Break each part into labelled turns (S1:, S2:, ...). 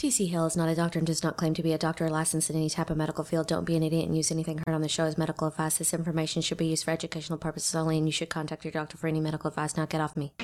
S1: TC Hill is not a doctor and does not claim to be a doctor or licensed in any type of medical field. Don't be an idiot and use anything heard on the show as medical advice. This information should be used for educational purposes only, and you should contact your doctor for any medical advice. Now get off me.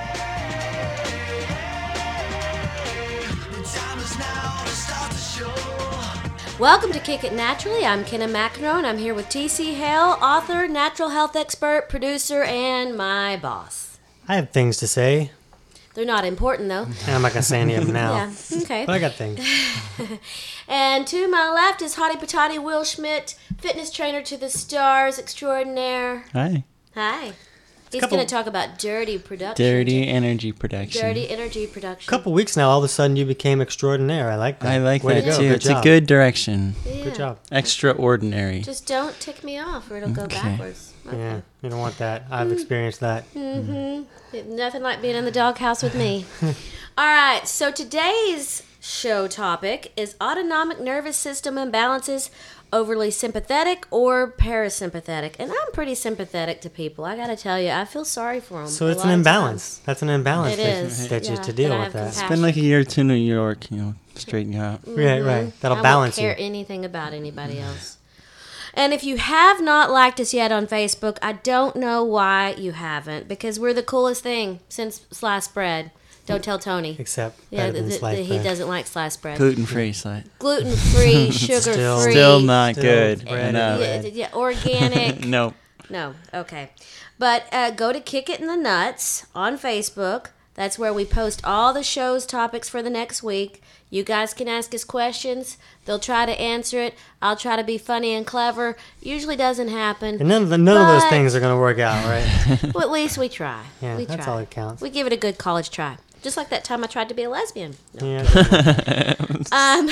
S1: Welcome to Kick It Naturally. I'm Kenna McEnroe, and I'm here with TC Hale, author, natural health expert, producer, and my boss.
S2: I have things to say.
S1: They're not important, though.
S2: And I'm not going to say any of them now.
S1: Yeah, okay.
S2: But I got things.
S1: And to my left is Hottie Patati Will Schmidt, fitness trainer to the stars extraordinaire.
S3: Hi.
S1: Hi. He's going to talk about dirty production.
S3: Dirty energy production.
S1: Dirty energy production.
S2: A couple weeks now, all of a sudden you became extraordinaire. I like that.
S3: I like
S2: Way
S3: that
S2: to go.
S3: too.
S2: Good
S3: It's
S2: job.
S3: a good direction.
S1: Yeah.
S2: Good job.
S3: Extraordinary.
S1: Just don't tick me off or it'll go
S3: Okay.
S1: backwards. Okay.
S2: Yeah, you don't want that. I've experienced that.
S1: Mm-hmm. Nothing like being in the doghouse with me. All right, so today's show topic is autonomic nervous system imbalances, overly sympathetic or parasympathetic. And I'm pretty sympathetic to people. I got to tell you, I feel sorry for them.
S2: So it's an imbalance. That's an imbalance
S1: It is.
S2: that you
S1: Yeah,
S2: to deal
S1: that I
S2: with
S1: have
S2: that.
S3: Spend like a year to New York, straighten you out.
S2: Right. That'll
S1: I
S2: balance
S1: won't care
S2: you.
S1: anything about anybody else. And if you have not liked us yet on Facebook, I don't know why you haven't, because we're the coolest thing since sliced bread. Don't tell Tony.
S2: Except
S1: Yeah,
S2: better than sliced
S1: he
S2: bread.
S1: doesn't like sliced bread.
S3: Gluten-free slice.
S1: Gluten-free, sugar-free.
S3: Still not
S2: Still
S3: good
S2: bread
S3: enough.
S1: Yeah, organic.
S3: Nope.
S1: No, okay. But go to Kick It in the Nuts on Facebook. That's where we post all the show's topics for the next week. You guys can ask us questions. They'll try to answer it. I'll try to be funny and clever. Usually doesn't happen.
S2: And none of those things are going to work out, right?
S1: Well, at least we try.
S2: Yeah,
S1: we
S2: that's
S1: try.
S2: all that counts.
S1: We give it a good college try. Just like that time I tried to be a lesbian. No.
S2: Yeah.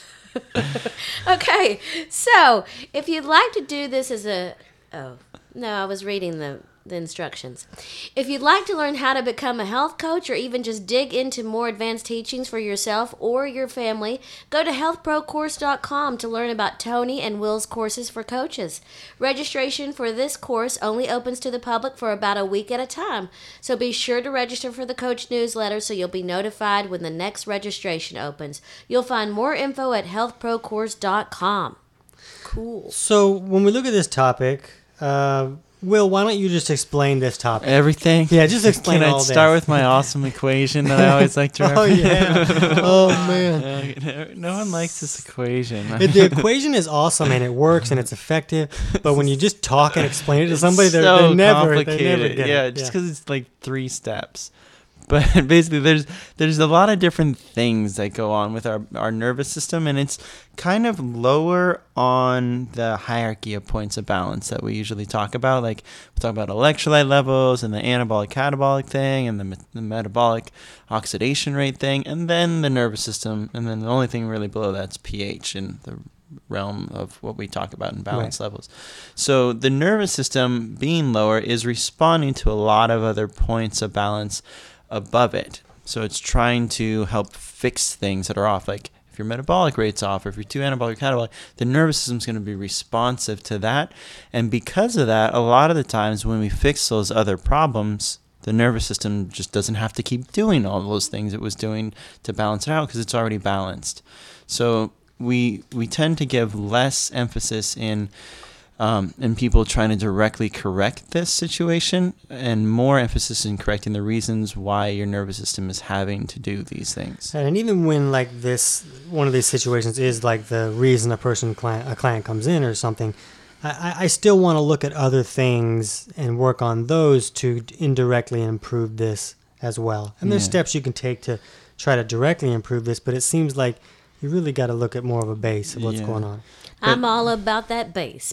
S1: Okay, so if you'd like to do this as a... Oh, no, I was reading the instructions. If you'd like to learn how to become a health coach or even just dig into more advanced teachings for yourself or your family, go to healthprocourse.com to learn about Tony and Will's courses for coaches. Registration for this course only opens to the public for about a week at a time, so be sure to register for the coach newsletter so you'll be notified when the next registration opens. You'll find more info at healthprocourse.com. Cool.
S2: So when we look at this topic, Will, why don't you just explain this topic?
S3: Everything?
S2: Yeah, just explain
S3: Can
S2: all
S3: I
S2: this.
S3: start with my awesome equation that I always like to
S2: Oh,
S3: reference?
S2: yeah. Oh, man.
S3: No one likes this equation.
S2: The equation is awesome and it works and it's effective, but when you just talk and explain it to somebody,
S3: so
S2: they never
S3: complicated.
S2: get
S3: Yeah,
S2: it.
S3: just because it's like 3 steps. But basically, there's a lot of different things that go on with our nervous system, and it's kind of lower on the hierarchy of points of balance that we usually talk about. Like we talk about electrolyte levels and the anabolic catabolic thing and the metabolic oxidation rate thing, and then the nervous system, and then the only thing really below that's pH in the realm of what we talk about in balance levels. So the nervous system being lower is responding to a lot of other points of balance above it. So it's trying to help fix things that are off. Like if your metabolic rate's off or if you're too anabolic catabolic, the nervous system's going to be responsive to that. And because of that, a lot of the times when we fix those other problems, the nervous system just doesn't have to keep doing all those things it was doing to balance it out because it's already balanced. So we tend to give less emphasis in people trying to directly correct this situation and more emphasis in correcting the reasons why your nervous system is having to do these things.
S2: And even when like this, one of these situations is like the reason a client comes in or something, I still want to look at other things and work on those to indirectly improve this as well. And there's steps you can take to try to directly improve this, but it seems like you really got to look at more of a base of what's going on.
S1: I'm all about that bass.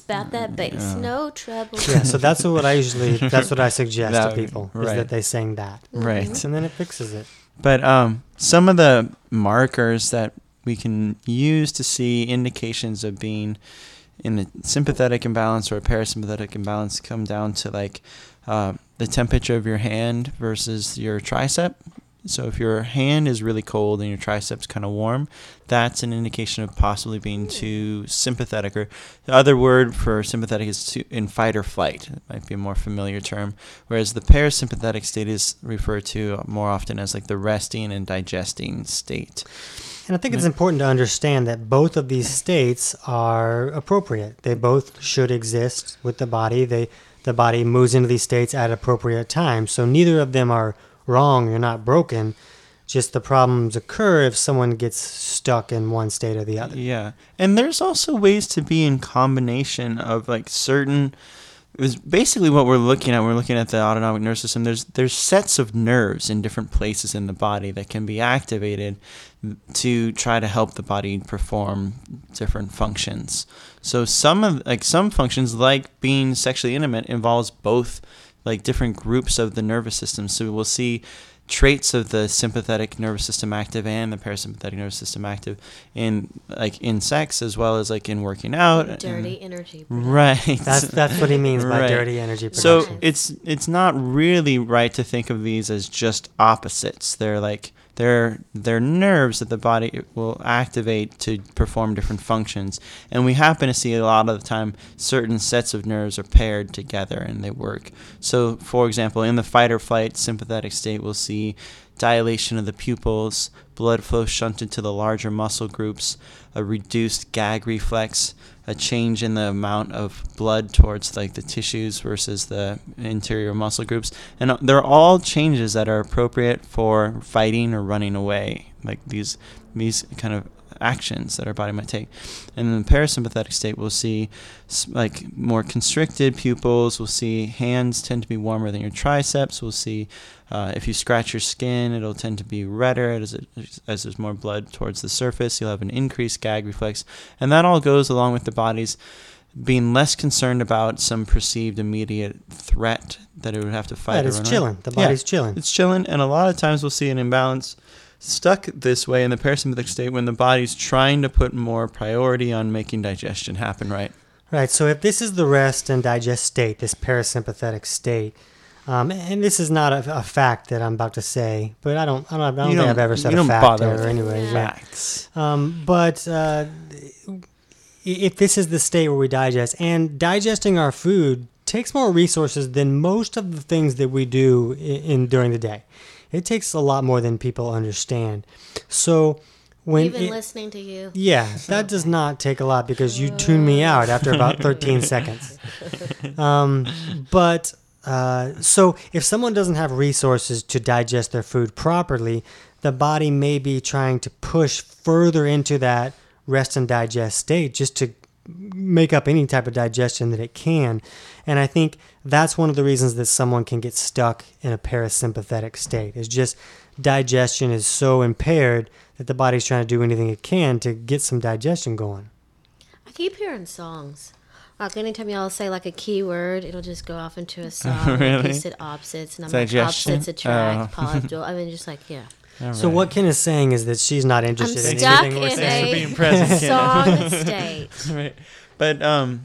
S1: No trouble.
S2: Yeah, so that's what I suggest to people, is
S3: right.
S2: that they sing that.
S3: Right.
S2: And then it fixes it.
S3: But some of the markers that we can use to see indications of being in a sympathetic imbalance or a parasympathetic imbalance come down to like the temperature of your hand versus your tricep. So if your hand is really cold and your triceps kind of warm, that's an indication of possibly being too sympathetic. Or the other word for sympathetic is in fight or flight. It might be a more familiar term. Whereas the parasympathetic state is referred to more often as like the resting and digesting state.
S2: And I think it's important to understand that both of these states are appropriate. They both should exist with the body. The body moves into these states at appropriate times. So neither of them are wrong. You're not broken. Just the problems occur if someone gets stuck in one state or the other.
S3: Yeah. And there's also ways to be in combination of like certain. It was basically what we're looking at. We're looking at the autonomic nervous system. There's sets of nerves in different places in the body that can be activated to try to help the body perform different functions. So some functions, like being sexually intimate, involves both like different groups of the nervous system. So we'll see traits of the sympathetic nervous system active and the parasympathetic nervous system active in sex as well as like in working out.
S1: Dirty energy
S3: production. Right.
S2: That's what he means by
S3: right.
S2: Dirty energy production.
S3: So it's not really right to think of these as just opposites. They're like they're nerves that the body will activate to perform different functions. And we happen to see a lot of the time certain sets of nerves are paired together and they work. So, for example, in the fight or flight sympathetic state, we'll see dilation of the pupils, blood flow shunted to the larger muscle groups, a reduced gag reflex, a change in the amount of blood towards like the tissues versus the interior muscle groups. And they're all changes that are appropriate for fighting or running away, like these kind of actions that our body might take. And in the parasympathetic state, we'll see like more constricted pupils. We'll see hands tend to be warmer than your triceps. We'll see if you scratch your skin, it'll tend to be redder as there's more blood towards the surface. You'll have an increased gag reflex. And that all goes along with the body's being less concerned about some perceived immediate threat that it would have to fight.
S2: Right, it's chilling. The body's chilling.
S3: It's chilling. And a lot of times we'll see an imbalance stuck this way in the parasympathetic state when the body's trying to put more priority on making digestion happen, right?
S2: Right. So if this is the rest and digest state, this parasympathetic state, and this is not a fact that I'm about to say, but I don't think I've ever said a fact there anyway.
S3: Facts.
S2: But if this is the state where we digest, and digesting our food takes more resources than most of the things that we do during the day. It takes a lot more than people understand. So when
S1: even listening to you.
S2: Yeah, that does not take a lot because you tune me out after about 13 seconds. So if someone doesn't have resources to digest their food properly, the body may be trying to push further into that rest and digest state just to make up any type of digestion that it can. And I think that's one of the reasons that someone can get stuck in a parasympathetic state. Is just digestion is so impaired that the body's trying to do anything it can to get some digestion going.
S1: I keep hearing songs. Like anytime y'all say like a keyword, it'll just go off into a song.
S3: Really?
S1: You said opposites, and I'm
S3: Digestion?
S1: like, opposites attract, Paula Abdul. I mean, just like, yeah.
S2: So what Ken is saying is that she's not interested in anything we're saying.
S1: I'm stuck in a song state.
S3: Right. But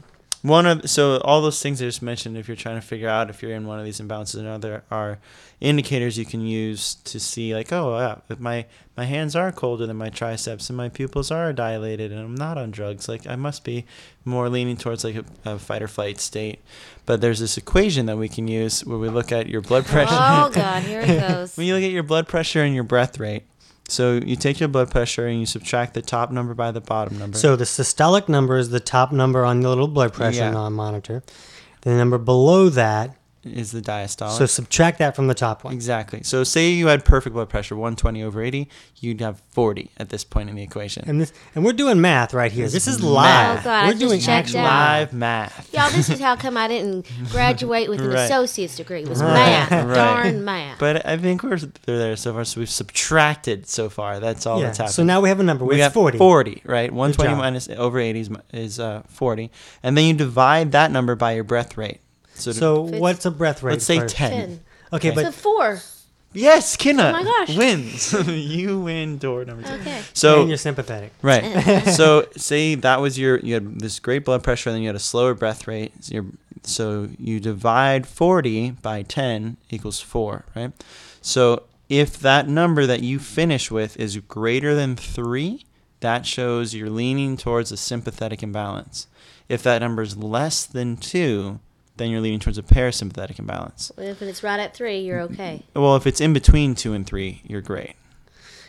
S3: so all those things I just mentioned, if you're trying to figure out if you're in one of these imbalances or another, are indicators you can use to see like, oh, yeah, if my hands are colder than my triceps and my pupils are dilated and I'm not on drugs, like I must be more leaning towards like a fight or flight state. But there's this equation that we can use where we look at your blood pressure.
S1: Oh, God, here it goes.
S3: When you look at your blood pressure and your breath rate, so you take your blood pressure and you subtract the top number by the bottom number.
S2: So the systolic number is the top number on the little blood pressure monitor. The number below that
S3: is the diastolic.
S2: So subtract that from the top one.
S3: Exactly. So say you had perfect blood pressure, 120/80, you'd have 40 at this point in the equation.
S2: And we're doing math right here. This is live.
S1: Oh, God,
S2: we're doing actual
S3: live math.
S1: Y'all, this is how come I didn't graduate with an associate's degree. It was math.
S3: Right.
S1: Darn math.
S3: But I think we're there so far. So we've subtracted so far. That's all that's happened.
S2: So now we have a number.
S3: We got
S2: 40.
S3: 40, right? 120 minus over 80 is 40. And then you divide that number by your breath rate.
S2: So what's a breath rate?
S3: Let's say 10.
S2: Okay, but
S1: so 4.
S3: Yes, Kenna.
S1: Oh my gosh.
S3: Wins. You win door number 2.
S1: Okay.
S3: So
S2: and you're sympathetic.
S3: Right. So say that was you had this great blood pressure and then you had a slower breath rate. So you divide 40 by 10 equals 4, right? So if that number that you finish with is greater than 3, that shows you're leaning towards a sympathetic imbalance. If that number is less than 2, then you're leaning towards a parasympathetic imbalance.
S1: If it's right at 3, you're okay.
S3: Well, if it's in between 2 and 3, you're great.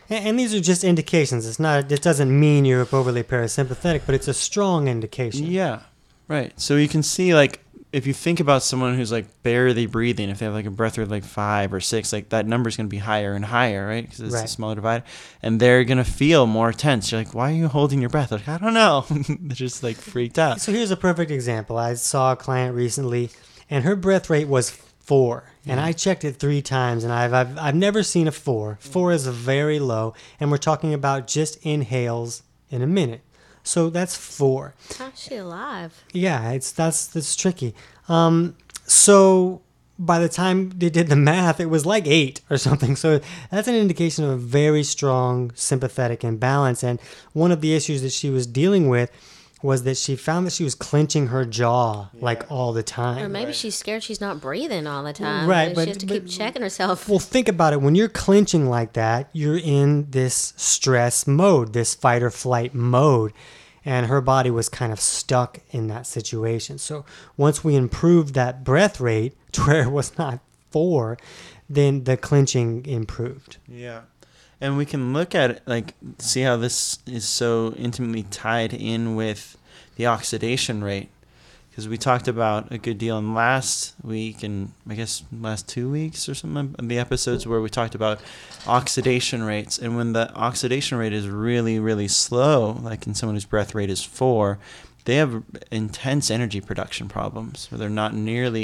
S2: And these are just indications. It's not. It doesn't mean you're overly parasympathetic, but it's a strong indication.
S3: Yeah, right. So you can see, like, if you think about someone who's like barely breathing, if they have like a breath rate like 5 or 6, like that number is going to be higher and higher, right? Because it's a smaller divider, and they're going to feel more tense. You're like, why are you holding your breath? They're like, I don't know. They're just like freaked out.
S2: So here's a perfect example. I saw a client recently, and her breath rate was 4, and I checked it 3 times, and I've never seen a 4. 4 is a very low, and we're talking about just inhales in a minute. So that's 4.
S1: How's she alive?
S2: Yeah, that's tricky. So by the time they did the math, it was like 8 or something. So that's an indication of a very strong sympathetic imbalance. And one of the issues that she was dealing with was that she found that she was clenching her jaw like all the time.
S1: Or maybe she's scared she's not breathing all the time.
S2: Right,
S1: She has to keep checking herself.
S2: Well, think about it. When you're clenching like that, you're in this stress mode, this fight or flight mode. And her body was kind of stuck in that situation. So once we improved that breath rate to where it was not 4, then the clenching improved.
S3: Yeah. And we can look at it, like, see how this is so intimately tied in with the oxidation rate. Because we talked about a good deal in last week and I guess last 2 weeks or something, the episodes where we talked about oxidation rates. And when the oxidation rate is really, really slow, like in someone whose breath rate is 4, they have intense energy production problems where they're not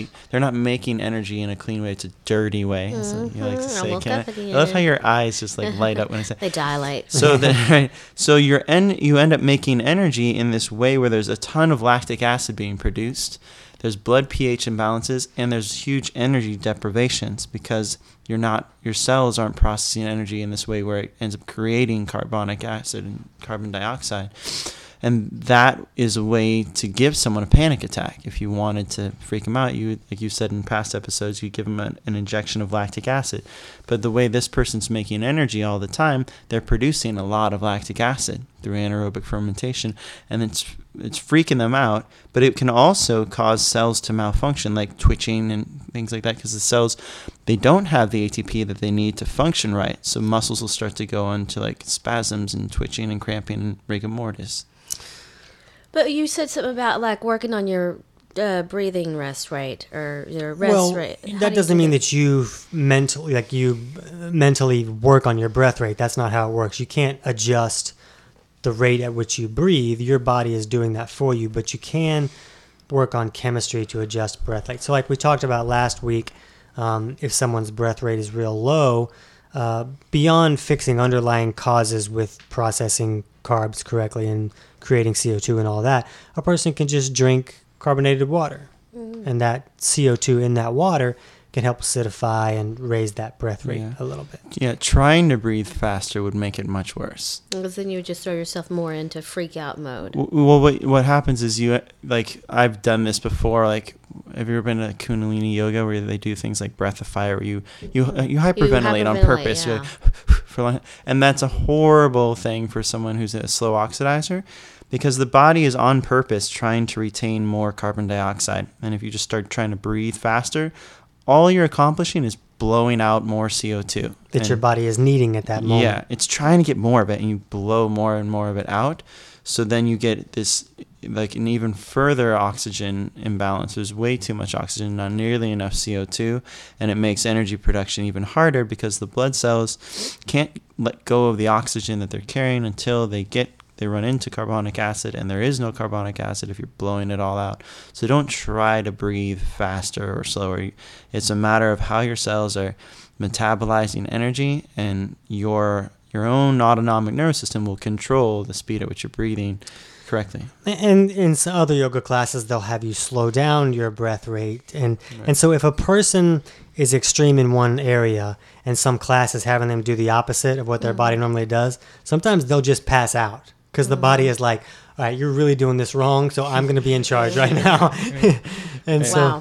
S3: making energy in a clean way. It's a dirty way. As you like to say. I love how your eyes just like light up when I say
S1: they dilate.
S3: So right. So you end up making energy in this way where there's a ton of lactic acid being produced. There's blood pH imbalances and there's huge energy deprivations because your cells aren't processing energy in this way where it ends up creating carbonic acid and carbon dioxide. And that is a way to give someone a panic attack. If you wanted to freak them out, you, like you said in past episodes, you give them an injection of lactic acid. But the way this person's making energy all the time, they're producing a lot of lactic acid through anaerobic fermentation, and it's freaking them out. But it can also cause cells to malfunction, like twitching and things like that, because the cells, they don't have the ATP that they need to function right. So muscles will start to go into like spasms and twitching and cramping and rigor mortis.
S1: But you said something about like working on your breathing rest rate or your rest rate.
S2: That doesn't mean that you mentally work on your breath rate. That's not how it works. You can't adjust the rate at which you breathe. Your body is doing that for you, but you can work on chemistry to adjust breath rate. So like we talked about last week, if someone's breath rate is real low, beyond fixing underlying causes with processing carbs correctly and creating CO2 and all that, a person can just drink carbonated water. And that CO2 in that water can help acidify and raise that breath rate a little bit.
S3: Yeah, trying to breathe faster would make it much worse.
S1: Because then you would just throw yourself more into freak out mode.
S3: Well, what happens is I've done this before. Like, have you ever been to Kundalini yoga where they do things like breath of fire, where you hyperventilate on purpose?
S1: Yeah.
S3: And that's a horrible thing for someone who's a slow oxidizer, because the body is on purpose trying to retain more carbon dioxide. And if you just start trying to breathe faster, all you're accomplishing is blowing out more CO2.
S2: That your body is needing at that moment.
S3: Yeah, it's trying to get more of it, and you blow more and more of it out. So then you get this, like, an even further oxygen imbalance. There's way too much oxygen, not nearly enough CO2, and it makes energy production even harder because the blood cells can't let go of the oxygen that they're carrying until they run into carbonic acid, and there is no carbonic acid if you're blowing it all out. So don't try to breathe faster or slower. It's a matter of how your cells are metabolizing energy, and your own autonomic nervous system will control the speed at which you're breathing correctly.
S2: And in some other yoga classes, they'll have you slow down your breath rate. And so if a person is extreme in one area and some class is having them do the opposite of what their body normally does, sometimes they'll just pass out. Because the body is like, all right, you're really doing this wrong, so I'm going to be in charge right now. And so,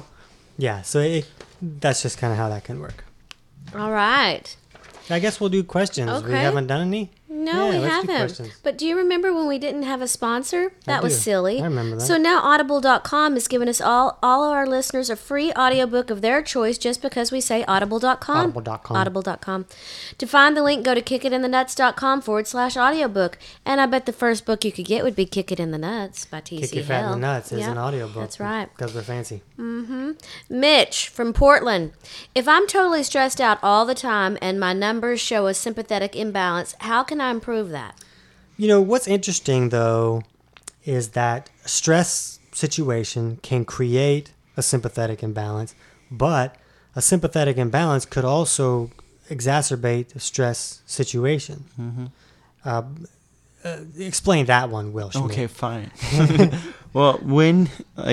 S2: that's just kind of how that can work.
S1: All right.
S2: I guess we'll do questions.
S1: Okay.
S2: We haven't done any?
S1: No, No,
S2: Yeah,
S1: we
S2: let's do
S1: haven't.
S2: questions.
S1: But do you remember when we didn't have a sponsor? That was
S2: do.
S1: silly.
S2: I remember that.
S1: So now Audible.com is giving us all of our listeners a free audiobook of their choice just because we say Audible.com.
S2: Audible.com.
S1: Audible.com. To find the link, go to kickitinthenuts.com/audiobook. And I bet the first book you could get would be Kick It in the Nuts by T.C.
S2: Kick Your Fat in the
S1: Hale.
S2: Nuts is
S1: Yep,
S2: an audiobook.
S1: That's right.
S2: Because we're fancy.
S1: Mitch from Portland. If I'm totally stressed out all the time and my numbers show a sympathetic imbalance, how can I improve that?
S2: You know, what's interesting, though, is that a stress situation can create a sympathetic imbalance, but a sympathetic imbalance could also exacerbate a stress situation. Explain that one, Will Schmidt.
S3: Okay, fine. Well, when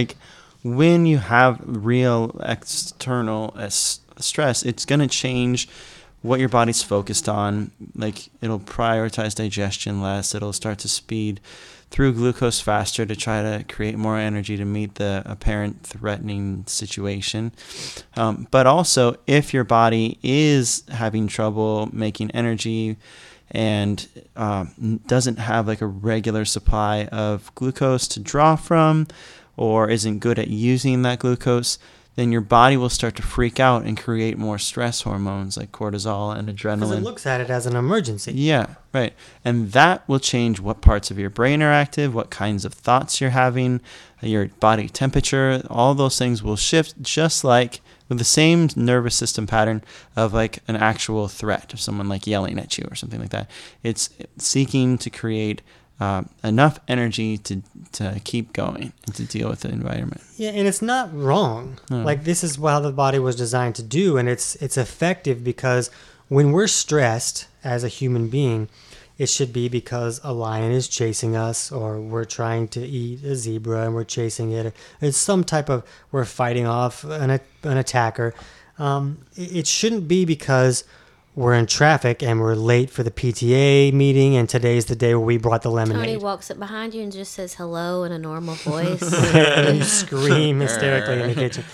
S3: you have real external stress, it's going to change what your body's focused on. Like, it'll prioritize digestion less. It'll start to speed through glucose faster to try to create more energy to meet the apparent threatening situation. But also, if your body is having trouble making energy and doesn't have like a regular supply of glucose to draw from, or isn't good at using that glucose, then your body will start to freak out and create more stress hormones like cortisol and
S2: Because
S3: adrenaline.
S2: it looks at it as an emergency.
S3: Yeah, right. And that will change what parts of your brain are active, what kinds of thoughts you're having, your body temperature. All those things will shift just like with the same nervous system pattern of like an actual threat of someone like yelling at you or something like that. It's seeking to create enough energy to keep going and to deal with the environment.
S2: Yeah, and it's not wrong. Like, this is how the body was designed to do, and it's effective because when we're stressed as a human being, it should be because a lion is chasing us, or we're trying to eat a zebra and we're chasing it. It's some type of, we're fighting off an attacker. It shouldn't be because we're in traffic and we're late for the PTA meeting, and today's the day where we brought the
S1: Tony
S2: lemonade.
S1: walks up behind you and just says hello in a normal voice.
S2: And you scream hysterically in the kitchen.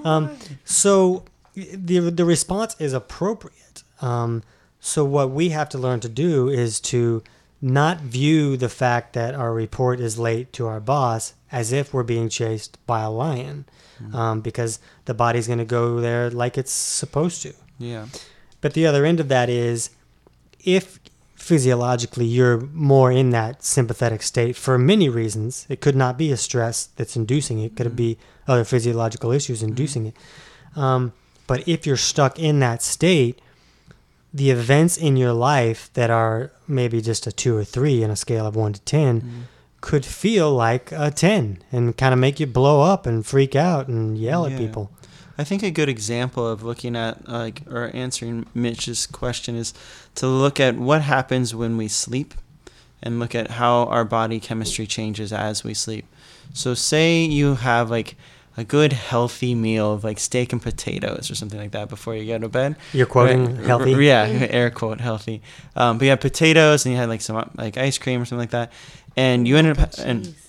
S2: So the response is appropriate. So what we have to learn to do is to not view the fact that our report is late to our boss as if we're being chased by a lion, because the body's going to go there like it's supposed to.
S3: Yeah.
S2: But the other end of that is, if physiologically you're more in that sympathetic state for many reasons, it could not be a stress that's inducing it. It could be other physiological issues inducing it. But if you're stuck in that state, the events in your life that are maybe just a 2 or 3 on a scale of 1 to 10 could feel like a 10 and kind of make you blow up and freak out and yell at people.
S3: I think a good example of looking at or answering Mitch's question is to look at what happens when we sleep and look at how our body chemistry changes as we sleep. So say you have like a good healthy meal of like steak and potatoes or something like that before you go to bed.
S2: You're quoting healthy?
S3: Yeah, air quote healthy. But you had potatoes and you had like some like ice cream or something like that. And you ended up,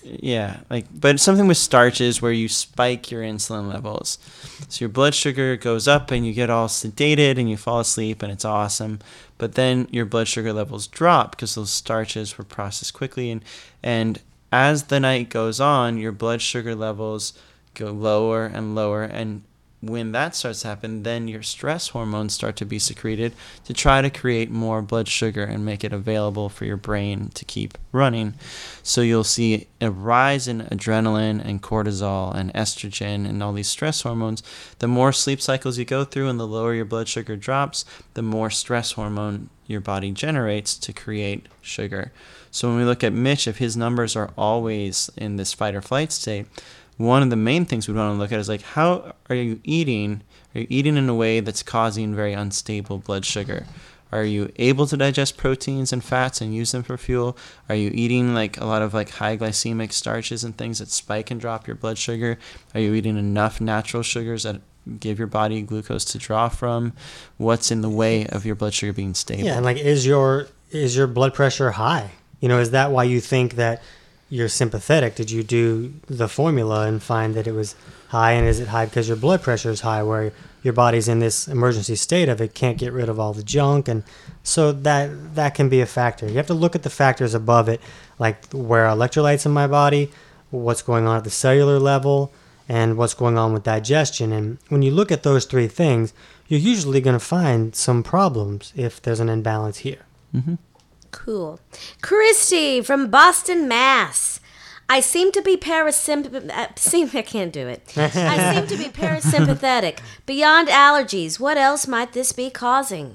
S3: but something with starches where you spike your insulin levels. So your blood sugar goes up and you get all sedated and you fall asleep and it's awesome. But then your blood sugar levels drop because those starches were processed quickly. And as the night goes on, your blood sugar levels go lower and lower. And when that starts to happen, then your stress hormones start to be secreted to try to create more blood sugar and make it available for your brain to keep running. So you'll see a rise in adrenaline and cortisol and estrogen and all these stress hormones. The more sleep cycles you go through and the lower your blood sugar drops, the more stress hormone your body generates to create sugar. So when we look at Mitch, if his numbers are always in this fight or flight state, one of the main things we want to look at is like, how are you eating? Are you eating in a way that's causing very unstable blood sugar? Are you able to digest proteins and fats and use them for fuel? Are you eating like a lot of like high glycemic starches and things that spike and drop your blood sugar? Are you eating enough natural sugars that give your body glucose to draw from? What's in the way of your blood sugar being stable?
S2: Yeah, and like, is your blood pressure high? You know, is that why you think that you're sympathetic? Did you do the formula and find that it was high? And is it high because your blood pressure is high, where your body's in this emergency state of it can't get rid of all the junk? And so that can be a factor. You have to look at the factors above it, like where are electrolytes in my body, what's going on at the cellular level, and what's going on with digestion. And when you look at those three things, you're usually going to find some problems if there's an imbalance here.
S3: Mm-hmm.
S1: Cool. Christy from Boston, Mass. I seem to be I can't do it. I seem to be parasympathetic. Beyond allergies, what else might this be causing?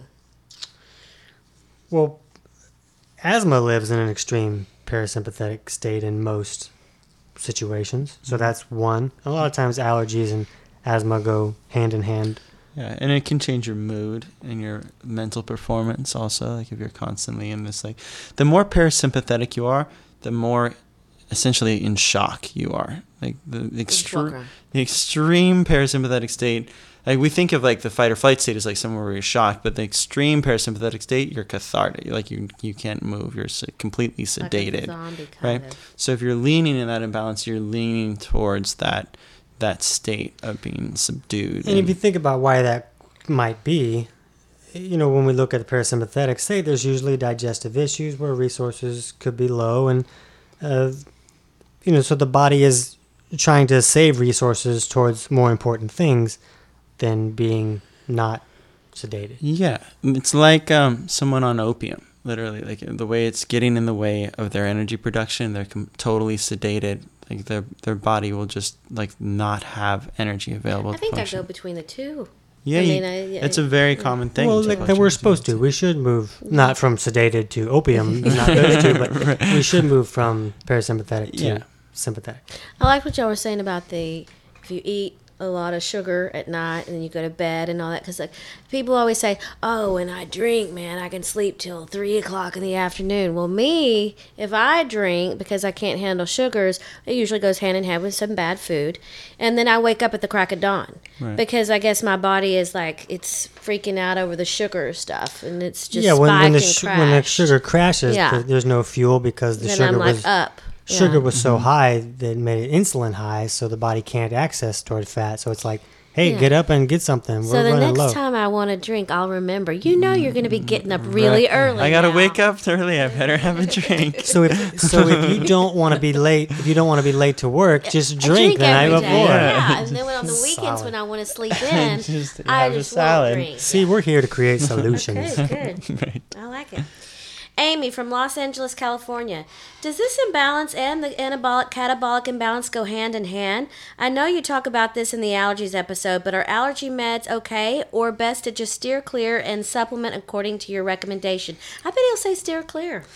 S2: Well, asthma lives in an extreme parasympathetic state in most situations. So that's one. A lot of times allergies and asthma go hand in hand.
S3: Yeah, and it can change your mood and your mental performance also. Like if you're constantly in this, like, the more parasympathetic you are, the more essentially in shock you are. Like the extreme parasympathetic state. Like we think of like the fight or flight state as like somewhere where you're shocked, but the extreme parasympathetic state, you're cathartic. Like you can't move. You're completely sedated,
S1: like a zombie
S3: right? So if you're leaning in that imbalance, you're leaning towards that state of being subdued.
S2: And if you think about why that might be, when we look at the parasympathetic state, there's usually digestive issues where resources could be low, and so the body is trying to save resources towards more important things than being not sedated.
S3: Yeah, it's like someone on opium, literally. Like the way it's getting in the way of their energy production, they're totally sedated. Like their body will just like not have energy available.
S1: I think I go between the two.
S3: Yeah, it's a very common thing.
S2: Well, like that we're supposed to. We should move not from sedated to opium, not those two, but we should move from parasympathetic to sympathetic.
S1: I like what y'all were saying about if you eat a lot of sugar at night and then you go to bed and all that, because like people always say, oh, when I drink, man, I can sleep till 3 o'clock in the afternoon. Well, me, if I drink because I can't handle sugars, it usually goes hand in hand with some bad food, and then I wake up at the crack of dawn, because I guess my body is like, it's freaking out over the sugar stuff, and it's just
S2: when the sugar crashes, there's no fuel because the sugar was up. Sugar was so high that it made it insulin high, so the body can't access stored fat. So it's like, hey, get up and get something.
S1: So the next time I want to drink, I'll remember. You're going to be getting up really early.
S3: I got to wake up early. I better have a drink.
S2: So if you don't want to be late, to work, just drink the night before.
S1: Yeah, and then on the weekends when I want to sleep in, I just won't drink.
S2: See, we're here to create solutions.
S1: Okay, good.
S3: Right.
S1: I like it. Amy from Los Angeles, California. Does this imbalance and the anabolic-catabolic imbalance go hand in hand? I know you talk about this in the allergies episode, but are allergy meds okay, or best to just steer clear and supplement according to your recommendation? I bet he'll say steer clear.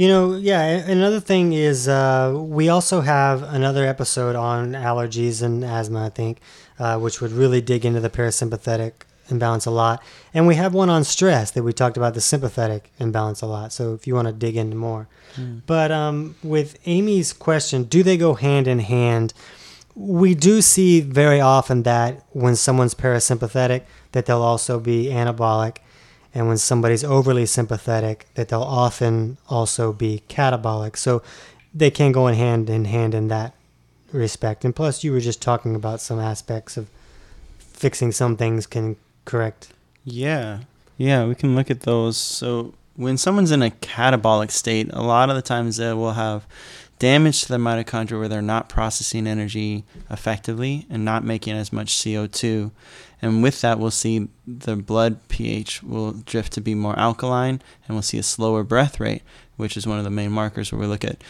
S2: Another thing is we also have another episode on allergies and asthma, I think, which would really dig into the parasympathetic imbalance a lot. And we have one on stress that we talked about the sympathetic imbalance a lot. So if you want to dig into more. But with Amy's question, do they go hand in hand? We do see very often that when someone's parasympathetic, that they'll also be anabolic. And when somebody's overly sympathetic, that they'll often also be catabolic. So they can go hand in hand in that respect. And plus, you were just talking about some aspects of fixing some things can correct.
S3: Yeah, we can look at those. So when someone's in a catabolic state, a lot of the times they will have damage to their mitochondria where they're not processing energy effectively and not making as much CO2. And with that, we'll see the blood pH will drift to be more alkaline, and we'll see a slower breath rate, which is one of the main markers where we look at,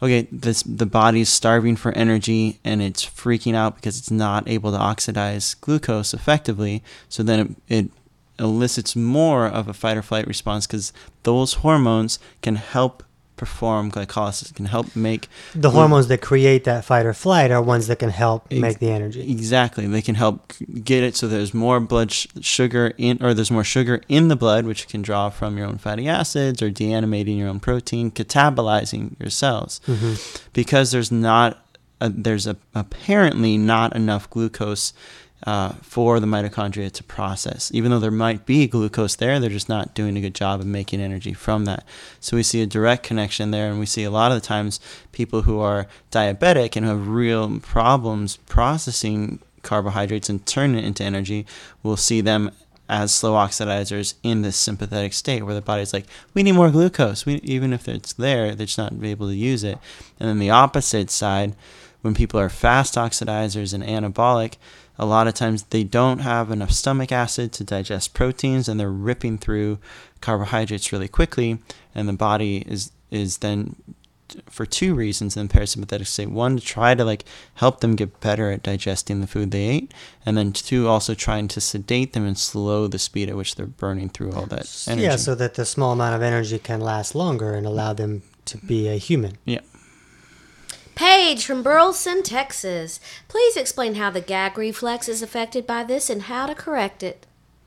S3: the body's starving for energy and it's freaking out because it's not able to oxidize glucose effectively. So then it elicits more of a fight or flight response, because those hormones can help perform glycolysis, can help make
S2: the hormones that create that fight or flight are ones that can help make the energy.
S3: Exactly. They can help get it so there's more blood sugar there's more sugar in the blood, which can draw from your own fatty acids or deanimating your own protein, catabolizing your cells. Because there's apparently not enough glucose for the mitochondria to process. Even though there might be glucose there, they're just not doing a good job of making energy from that. So we see a direct connection there, and we see a lot of the times people who are diabetic and who have real problems processing carbohydrates and turning it into energy, we'll see them as slow oxidizers in this sympathetic state where the body's like, we need more glucose. Even if it's there, they're just not able to use it. And then the opposite side, when people are fast oxidizers and anabolic, a lot of times they don't have enough stomach acid to digest proteins, and they're ripping through carbohydrates really quickly, and the body is then, for two reasons, in parasympathetic state. One, to try to help them get better at digesting the food they ate, and then two, also trying to sedate them and slow the speed at which they're burning through all that energy.
S2: Yeah, so that the small amount of energy can last longer and allow them to be a human.
S3: Yeah.
S1: Paige from Burleson, Texas. Please explain how the gag reflex is affected by this and how to correct it.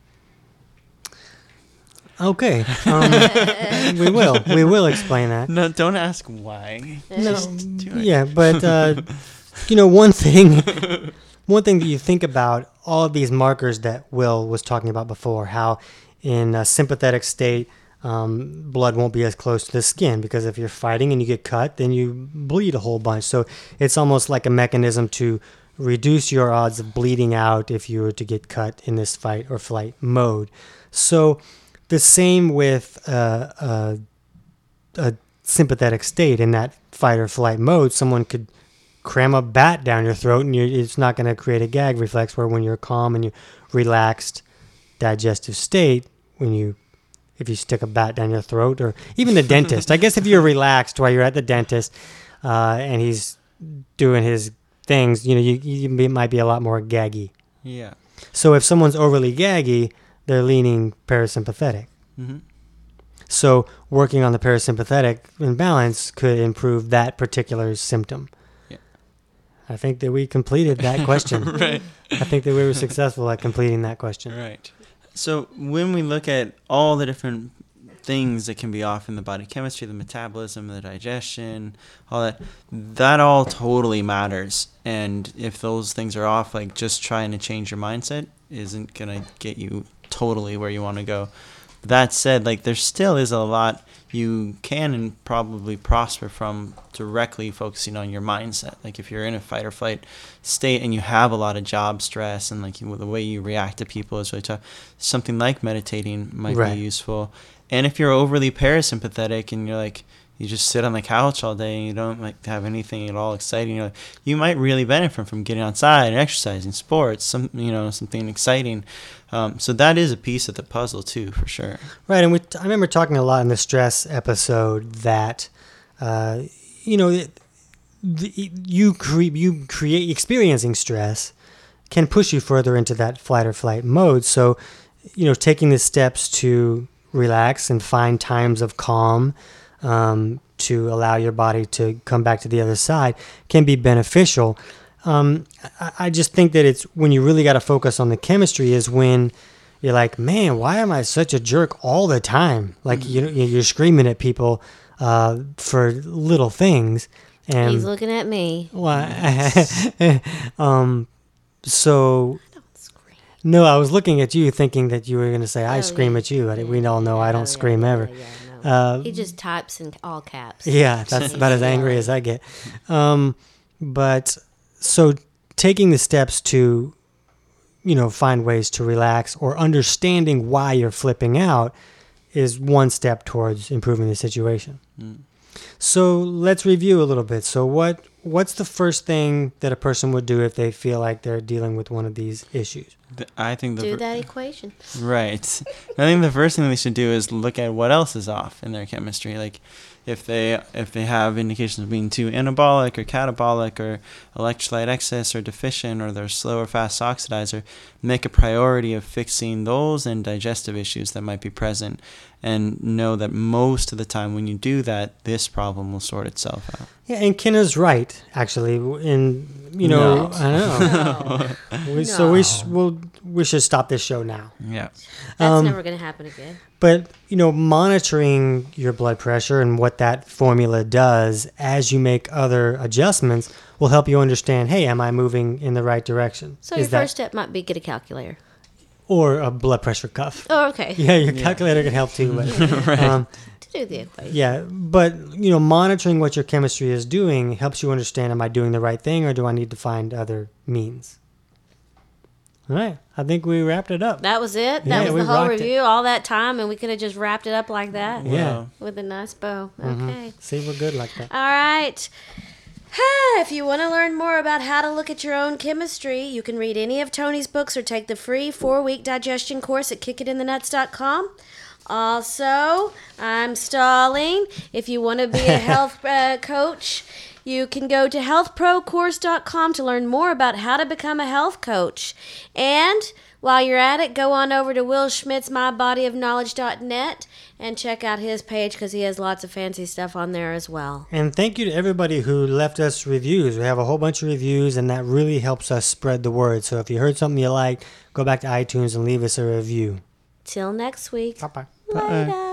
S2: Okay. We will explain that.
S3: No, don't ask why.
S2: No.
S3: Just do it.
S2: Yeah, but one thing that you think about, all of these markers that Will was talking about before, how in a sympathetic state, blood won't be as close to the skin, because if you're fighting and you get cut, then you bleed a whole bunch. So it's almost like a mechanism to reduce your odds of bleeding out if you were to get cut in this fight or flight mode. So the same with a sympathetic state. In that fight or flight mode, someone could cram a bat down your throat, and it's not going to create a gag reflex, where when you're calm and you're relaxed digestive state, if you stick a bat down your throat, or even the dentist. I guess if you're relaxed while you're at the dentist and he's doing his things, you might be a lot more gaggy.
S3: Yeah.
S2: So if someone's overly gaggy, they're leaning parasympathetic.
S3: Mm-hmm.
S2: So working on the parasympathetic imbalance could improve that particular symptom.
S3: Yeah.
S2: I think that we completed that question.
S3: Right.
S2: I think that we were successful at completing that question.
S3: Right. So when we look at all the different things that can be off in the body chemistry, the metabolism, the digestion, all that all totally matters. And if those things are off, just trying to change your mindset isn't going to get you totally where you want to go. That said, there still is a lot you can and probably prosper from directly focusing on your mindset. If you're in a fight or flight state and you have a lot of job stress, and the way you react to people is really tough, something like meditating might be useful. And if you're overly parasympathetic and you just sit on the couch all day and you don't have anything at all exciting, you might really benefit from getting outside and exercising, sports, something exciting. So that is a piece of the puzzle too, for sure. Right,
S2: and I remember talking a lot in the stress episode that experiencing stress can push you further into that flight or flight mode. So, taking the steps to relax and find times of calm, to allow your body to come back to the other side, can be beneficial. I just think that it's when you really got to focus on the chemistry is when you're like, man, why am I such a jerk all the time? You're screaming at people for little things. And
S1: he's looking at me.
S2: Why? So. No, I was looking at you thinking that you were going to say, I scream at you. We all know I don't scream ever.
S1: He just types in all caps.
S2: Yeah, that's about as angry as I get. But so taking the steps to, find ways to relax, or understanding why you're flipping out, is one step towards improving the situation. Mm. So let's review a little bit. So what's the first thing that a person would do if they feel like they're dealing with one of these issues?
S3: I think
S1: do that equation.
S3: Right. I think the first thing they should do is look at what else is off in their chemistry. If they have indications of being too anabolic or catabolic, or electrolyte excess or deficient, or they're slow or fast oxidizer, make a priority of fixing those and digestive issues that might be present, and know that most of the time when you do that, this problem will sort itself out.
S2: Yeah, and Kenna's right, actually. In you know,
S3: No.
S2: I know. So we should stop this show now.
S3: Yeah.
S1: That's never going to happen again.
S2: But monitoring your blood pressure and what that formula does as you make other adjustments will help you understand. Hey, am I moving in the right direction?
S1: So your first step might be get a calculator.
S2: Or a blood pressure cuff.
S1: Oh, okay.
S2: Yeah, your calculator can help too. But,
S3: Right.
S1: To do the equation.
S2: yeah, but monitoring what your chemistry is doing helps you understand: am I doing the right thing, or do I need to find other means? All right, I think we wrapped it up.
S1: That was it?
S2: Yeah,
S1: That was
S2: we
S1: the whole
S2: rocked it.
S1: review, all that time, and we could have just wrapped it up like that?
S2: Yeah.
S3: Wow.
S1: With a nice bow.
S2: Mm-hmm.
S1: Okay.
S2: See, we're good like that.
S1: All right. If you want to learn more about how to look at your own chemistry, you can read any of Tony's books or take the free 4-week digestion course at kickitinthenuts.com. Also, I'm stalling. If you want to be a health coach, you can go to healthprocourse.com to learn more about how to become a health coach. And while you're at it, go on over to Will Schmidt's mybodyofknowledge.net and check out his page because he has lots of fancy stuff on there as well.
S2: And thank you to everybody who left us reviews. We have a whole bunch of reviews, and that really helps us spread the word. So if you heard something you liked, go back to iTunes and leave us a review.
S1: Till next week.
S2: Bye-bye.
S3: Bye.
S1: Later.